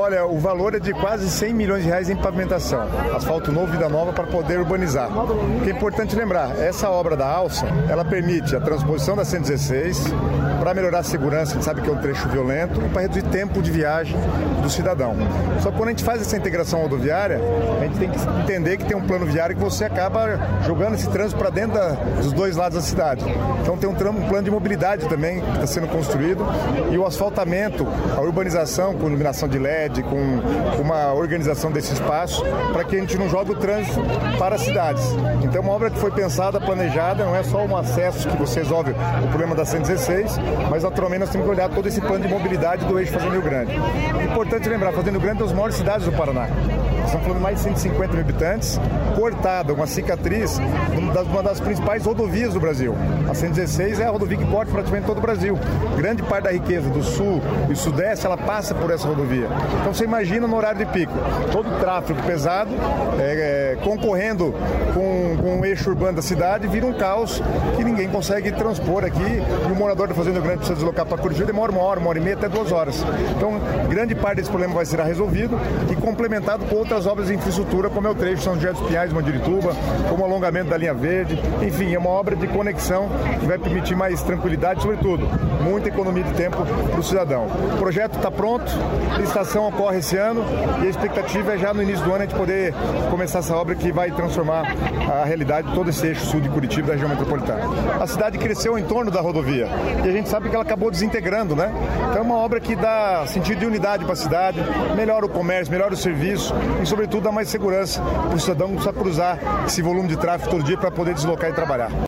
Olha, o valor é de quase 100 milhões de reais em pavimentação, asfalto novo, vida nova, para poder urbanizar. O que é importante lembrar, essa obra da alça, ela permite a transposição da 116 para melhorar a segurança, a gente sabe que é um trecho violento, e para reduzir tempo de viagem do cidadão. Só que quando a gente faz essa integração rodoviária, a gente tem que entender que tem um plano viário que você acaba jogando esse trânsito para dentro dos dois lados da cidade. Então tem um plano de mobilidade também que está sendo construído, e o asfaltamento, a urbanização com iluminação de LED, com uma organização desse espaço, para que a gente não jogue o trânsito para as cidades. Então é uma obra que foi pensada, planejada, não é só um acesso que você resolve o problema da 116, mas naturalmente nós temos que olhar todo esse plano de mobilidade do eixo Fazenda Rio Grande. Importante lembrar, Fazenda Rio Grande é uma das maiores cidades do Paraná. Estamos falando de mais de 150 mil habitantes, cortada, uma cicatriz, uma das principais rodovias do Brasil. A 116 é a rodovia que corta praticamente todo o Brasil. Grande parte da riqueza do sul e sudeste, ela passa por essa rodovia. Então você imagina no horário de pico, todo o tráfego pesado, concorrendo com o eixo urbano da cidade, vira um caos que ninguém consegue transpor aqui, e o morador da Fazenda Grande precisa deslocar para Curitiba, demora uma hora e meia, até 2 horas. Então, grande parte desse problema vai ser resolvido e complementado com outras obras de infraestrutura, como é o trecho São José dos Pinhais, Mandirituba, como o alongamento da linha verde. Enfim, é uma obra de conexão que vai permitir mais tranquilidade, sobretudo, muita economia de tempo para o cidadão. O projeto está pronto, a licitação ocorre esse ano e a expectativa é já no início do ano a gente poder começar essa obra que vai transformar a realidade de todo esse eixo sul de Curitiba, da região metropolitana. A cidade cresceu em torno da rodovia e a gente sabe que ela acabou desintegrando, né? Então é uma obra que dá sentido de unidade para a cidade, melhora o comércio, melhora o serviço e, sobretudo, dá mais segurança para o cidadão não precisar cruzar esse volume de tráfego todo dia para poder deslocar e trabalhar.